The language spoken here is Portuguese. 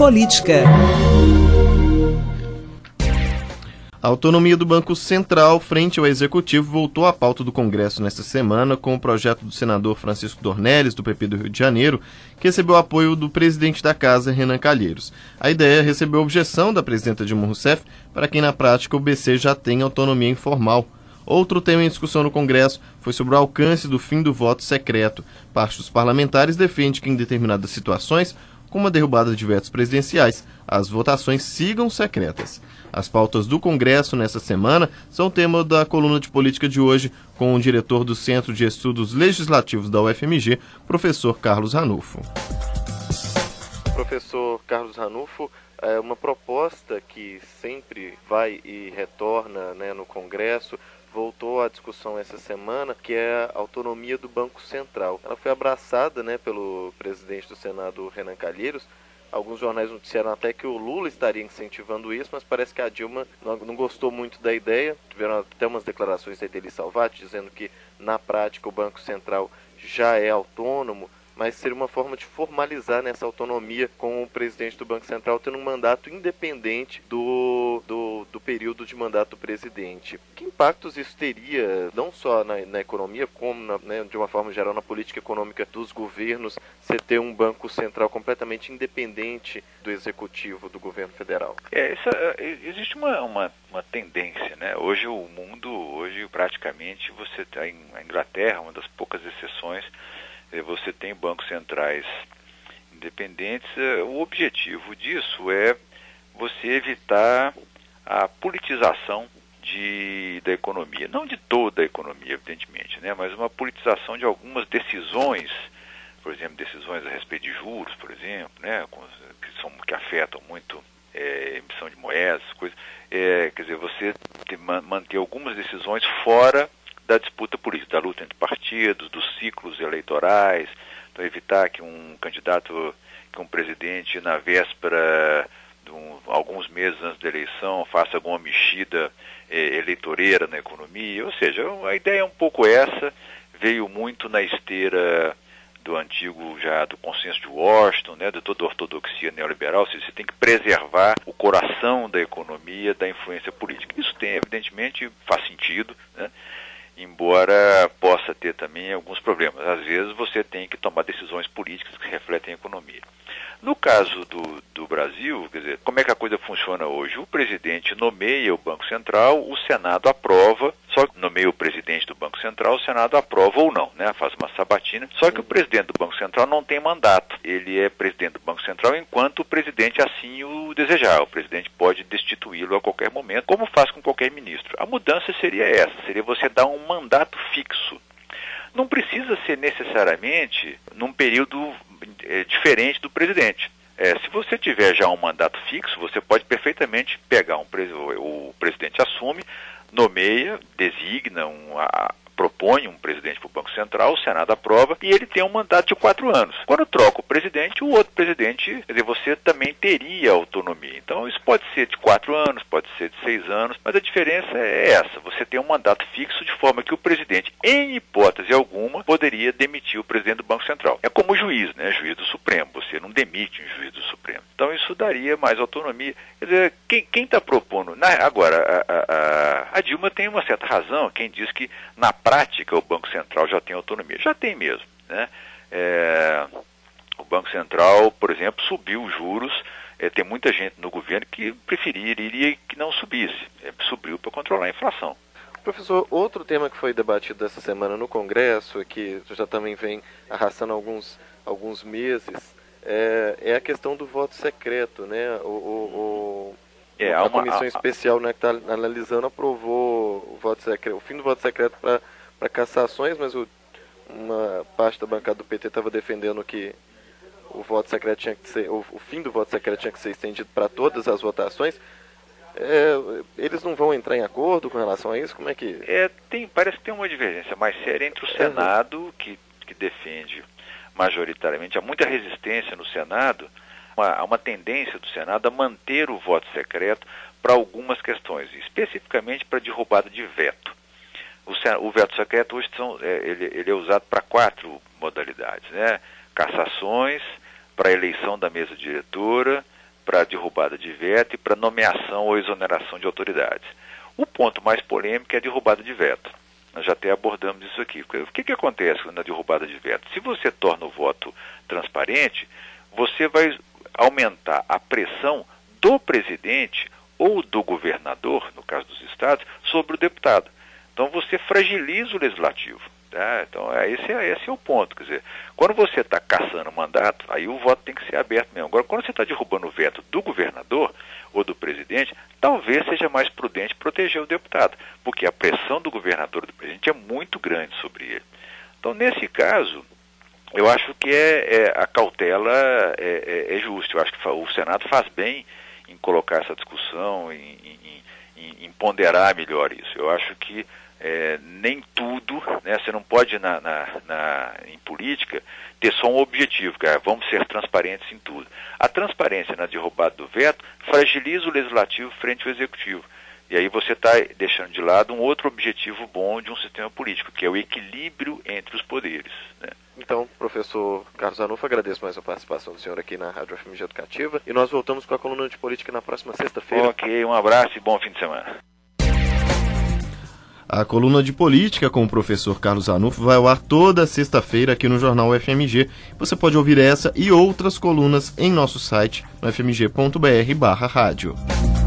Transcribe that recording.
Política. A autonomia do Banco Central frente ao Executivo voltou à pauta do Congresso nesta semana com o projeto do senador Francisco Dornelles, do PP do Rio de Janeiro, que recebeu apoio do presidente da Casa, Renan Calheiros. A ideia recebeu objeção da presidenta Dilma Rousseff, para quem na prática o BC já tem autonomia informal. Outro tema em discussão no Congresso foi sobre o alcance do fim do voto secreto. Parte dos parlamentares defende que em determinadas situações, como a derrubada de vetos presidenciais, as votações sigam secretas. As pautas do Congresso nessa semana são tema da coluna de política de hoje com o diretor do Centro de Estudos Legislativos da UFMG, professor Carlos Ranulfo. Professor Carlos Ranulfo, é uma proposta que sempre vai e retorna, no Congresso, voltou à discussão essa semana, que é a autonomia do Banco Central. Ela foi abraçada, pelo presidente do Senado, Renan Calheiros. Alguns jornais noticiaram até que o Lula estaria incentivando isso, mas parece que a Dilma não gostou muito da ideia. Tiveram até umas declarações da Ideli Salvati dizendo que, na prática, o Banco Central já é autônomo, mas seria uma forma de formalizar nessa autonomia com o presidente do Banco Central tendo um mandato independente do período de mandato do presidente. Que impactos isso teria, não só na economia, como de uma forma geral na política econômica dos governos, você ter um Banco Central completamente independente do executivo do governo federal? Existe uma tendência, Hoje praticamente você tem a Inglaterra, uma das poucas exceções, você tem bancos centrais independentes. O objetivo disso é você evitar a politização da economia. Não de toda a economia, evidentemente, mas uma politização de algumas decisões, por exemplo, decisões a respeito de juros, por exemplo, que afetam muito emissão de moedas, coisas. Quer dizer, você manter algumas decisões fora da disputa política, da luta entre partidos, dos ciclos eleitorais, então evitar que um presidente, na véspera, alguns meses antes da eleição, faça alguma mexida eleitoreira na economia. Ou seja, a ideia é um pouco essa, veio muito na esteira do antigo, já do consenso de Washington, de toda a ortodoxia neoliberal. Ou seja, você tem que preservar o coração da economia da influência política. Isso evidentemente faz sentido, embora possa ter também alguns problemas. Às vezes você tem que tomar decisões políticas que refletem a economia. No caso do Brasil, quer dizer, como é que a coisa funciona hoje? O presidente nomeia o Banco Central, o Senado aprova, só que nomeia o presidente do Banco Central, o Senado aprova ou não, faz uma sabatina. Só que o presidente do Banco Central não tem mandato. Ele é presidente do Banco Central enquanto o presidente assim o desejar. O presidente pode destituí-lo a qualquer momento, como faz com qualquer ministro. A mudança seria essa, seria você dar um mandato fixo. Não precisa ser necessariamente num período diferente do presidente. Se você tiver já um mandato fixo, você pode perfeitamente pegar o presidente assume, nomeia, designa, propõe um presidente para o Banco Central, o Senado aprova e ele tem um mandato de 4 anos. Quando troca o presidente, o outro presidente, quer dizer, você também teria autonomia. Então isso pode ser de 4 anos, pode ser de 6 anos, mas a diferença é essa, você tem um mandato fixo de forma que o presidente, em hipótese alguma, poderia demitir o presidente do Banco Central. É como o juiz, juiz do Supremo, você não demite um juiz do Supremo. Então isso daria mais autonomia. Quer dizer, quem está propondo... Agora, a Dilma tem uma certa razão, quem diz que na prática o Banco Central já tem autonomia. Já tem mesmo, o Banco Central, por exemplo, subiu os juros. Tem muita gente no governo que preferiria que não subisse. Subiu para controlar a inflação. Professor, outro tema que foi debatido essa semana no Congresso, que já também vem arrastando alguns meses, é a questão do voto secreto, a comissão especial que está analisando aprovou o fim do voto secreto para cassações, mas uma parte da bancada do PT estava defendendo que o voto secreto tinha que ser, o fim do voto secreto tinha que ser estendido para todas as votações. Eles não vão entrar em acordo com relação a isso? Como é que... Parece que tem uma divergência mais séria entre o Senado, que defende majoritariamente, há muita resistência no Senado, há uma tendência do Senado a manter o voto secreto para algumas questões, especificamente para derrubada de veto. O veto secreto hoje ele é usado para 4 modalidades, cassações, para eleição da mesa diretora, para derrubada de veto e para nomeação ou exoneração de autoridades. O ponto mais polêmico é a derrubada de veto. Nós já até abordamos isso aqui. O que acontece na derrubada de veto? Se você torna o voto transparente, você vai aumentar a pressão do presidente ou do governador, no caso dos estados, sobre o deputado. Então você fragiliza o legislativo. Tá? Então esse é o ponto. Quer dizer, quando você está caçando o mandato, aí o voto tem que ser aberto mesmo. Agora, quando você está derrubando o veto do governador ou do presidente, talvez seja mais prudente proteger o deputado, porque a pressão do governador ou do presidente é muito grande sobre ele. Então, nesse caso, eu acho que a cautela é justa. Eu acho que o Senado faz bem em colocar essa discussão, em ponderar melhor isso. Eu acho que nem tudo, né, você não pode em política ter só um objetivo, cara, vamos ser transparentes em tudo. A transparência na derrubada do veto fragiliza o legislativo frente ao executivo. E aí você está deixando de lado um outro objetivo bom de um sistema político, que é o equilíbrio entre os poderes, né? Então, professor Carlos Zanuff, agradeço mais a participação do senhor aqui na Rádio FMG Educativa e nós voltamos com a coluna de política na próxima sexta-feira. Ok, um abraço e bom fim de semana. A coluna de política com o professor Carlos Zanuff vai ao ar toda sexta-feira aqui no Jornal FMG. Você pode ouvir essa e outras colunas em nosso site no fmg.br/rádio.